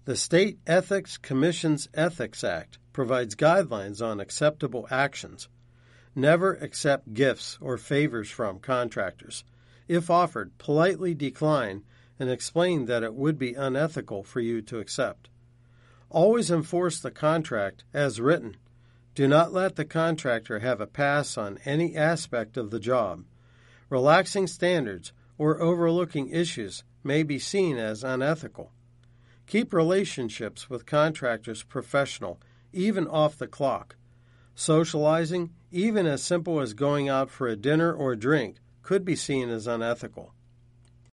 The State Ethics Commission's Ethics Act provides guidelines on acceptable actions. Never accept gifts or favors from contractors. If offered, politely decline and explain that it would be unethical for you to accept. Always enforce the contract as written. Do not let the contractor have a pass on any aspect of the job. Relaxing standards or overlooking issues may be seen as unethical. Keep relationships with contractors professional, even off the clock. Socializing, even as simple as going out for a dinner or drink, could be seen as unethical.